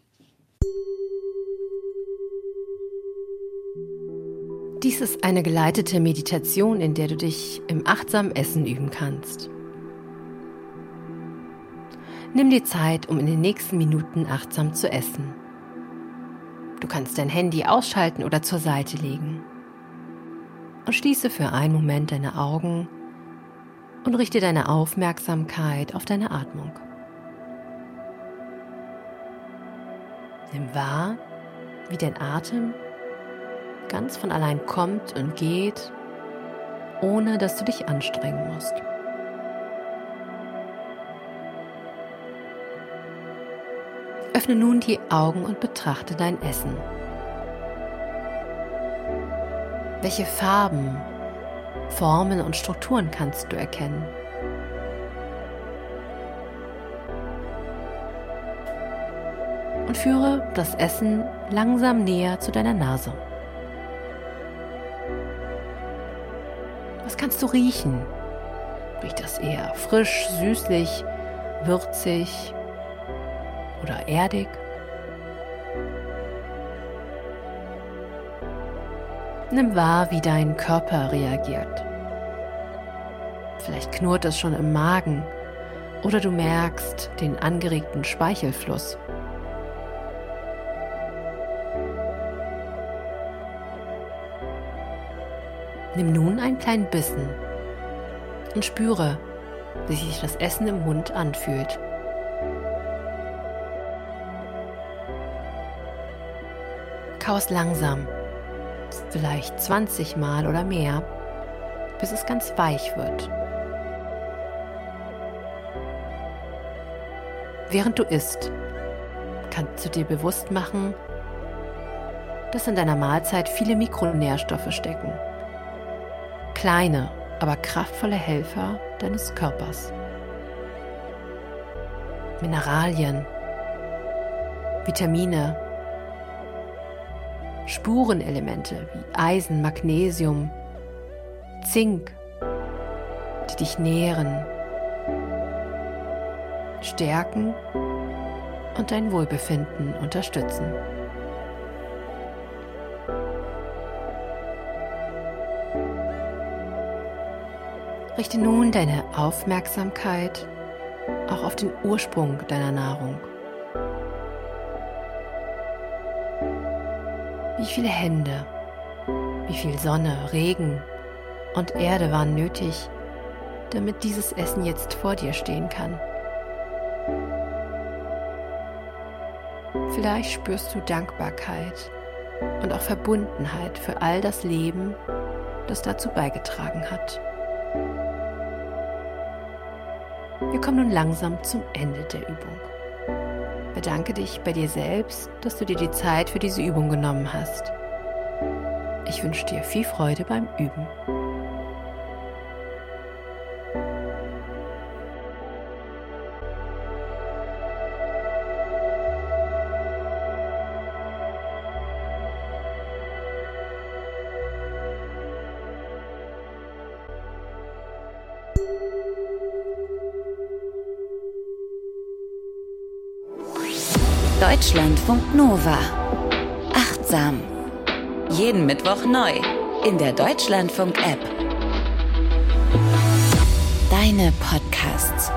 Dies ist eine geleitete Meditation, in der du dich im achtsamen Essen üben kannst. Nimm dir Zeit, um in den nächsten Minuten achtsam zu essen. Du kannst dein Handy ausschalten oder zur Seite legen. Und schließe für einen Moment deine Augen und richte deine Aufmerksamkeit auf deine Atmung. Nimm wahr, wie dein Atem ganz von allein kommt und geht, ohne dass du dich anstrengen musst. Öffne nun die Augen und betrachte dein Essen. Welche Farben, Formen und Strukturen kannst du erkennen? Und führe das Essen langsam näher zu deiner Nase. Was kannst du riechen? Riecht das eher frisch, süßlich würzig oder erdig? Nimm wahr, wie dein Körper reagiert. Vielleicht knurrt es schon im Magen oder du merkst den angeregten Speichelfluss. Nimm nun einen kleinen Bissen und spüre, wie sich das Essen im Mund anfühlt. Kau es langsam, vielleicht 20 Mal oder mehr, bis es ganz weich wird. Während du isst, kannst du dir bewusst machen, dass in deiner Mahlzeit viele Mikronährstoffe stecken. Kleine, aber kraftvolle Helfer deines Körpers. Mineralien, Vitamine, Spurenelemente wie Eisen, Magnesium, Zink, die dich nähren, stärken und dein Wohlbefinden unterstützen. Richte nun deine Aufmerksamkeit auch auf den Ursprung deiner Nahrung. Wie viele Hände, wie viel Sonne, Regen und Erde waren nötig, damit dieses Essen jetzt vor dir stehen kann? Vielleicht spürst du Dankbarkeit und auch Verbundenheit für all das Leben, das dazu beigetragen hat. Wir kommen nun langsam zum Ende der Übung. Bedanke dich bei dir selbst, dass du dir die Zeit für diese Übung genommen hast. Ich wünsche dir viel Freude beim Üben. Deutschlandfunk Nova. Achtsam. Jeden Mittwoch neu in der Deutschlandfunk-App. Deine Podcasts.